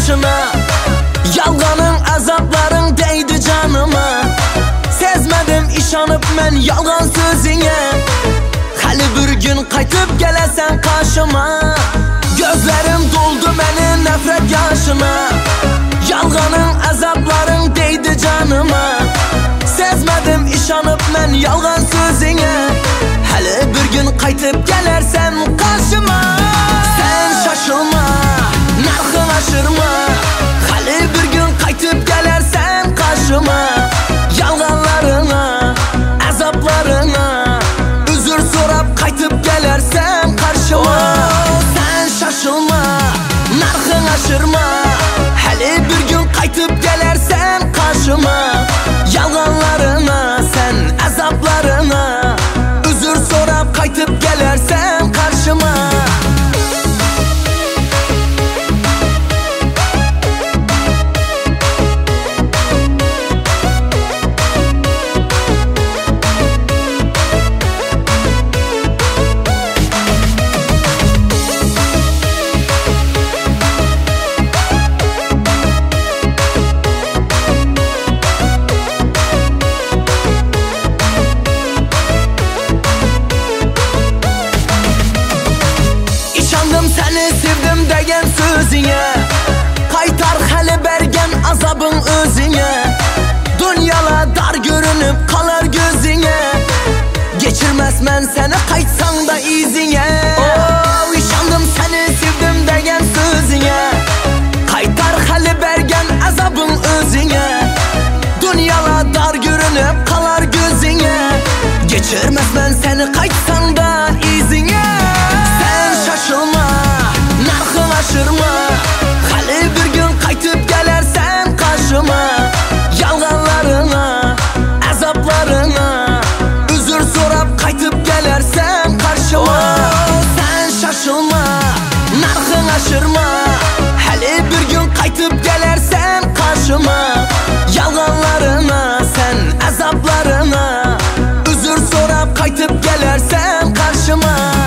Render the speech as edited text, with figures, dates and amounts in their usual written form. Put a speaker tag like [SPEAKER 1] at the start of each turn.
[SPEAKER 1] yaşına. Yalganın, azapların değdi canıma. Sezmedim işanıp men yalgan sözüne. Hali bir gün qaytıp gelesen karşıma. Gözlerim doldu benim nefret yaşına. Yalganın, azapların değdi canıma. Sezmedim işanıp men yalgan sözüne. Hali bir gün qaytıp gelersen karşıma. Sen şaşılma, narxın aşırma. Hali bir gün qaytıp gelersen karşıma. Yalganlarına, azaplarına özür sorap qaytıp gelersen karşıma. Sen şaşılma, narxın aşırma. Hali bir gün qaytıp gelersen karşıma. Yalganlarına, sen azaplarına özür sorap qaytıp gelersen karşıma. Seni sevdim degen sözüne. Qaytar hali bergen azabın özüne. Dünyala dar görünüp kalar gözüne. Geçirmez men seni qaytsan da izine. Oh, işandım seni sevdim degen sözüne. Qaytar hali bergen azabın özüne. Dünyala dar görünüp kalar gözüne. Geçirmez men seni qaytsan da izine. Sen şaşılma, narxın aşırma. Hali bir gün qaytıp gelersen karşıma. Yalganlarına, azaplarına özür sorap qaytıp gelersen karşıma. Sen şaşılma, narxın aşırma. Hali bir gün qaytıp gelersen karşıma. Yalganlarına, sen azaplarına özür sorap qaytıp gelersen karşıma.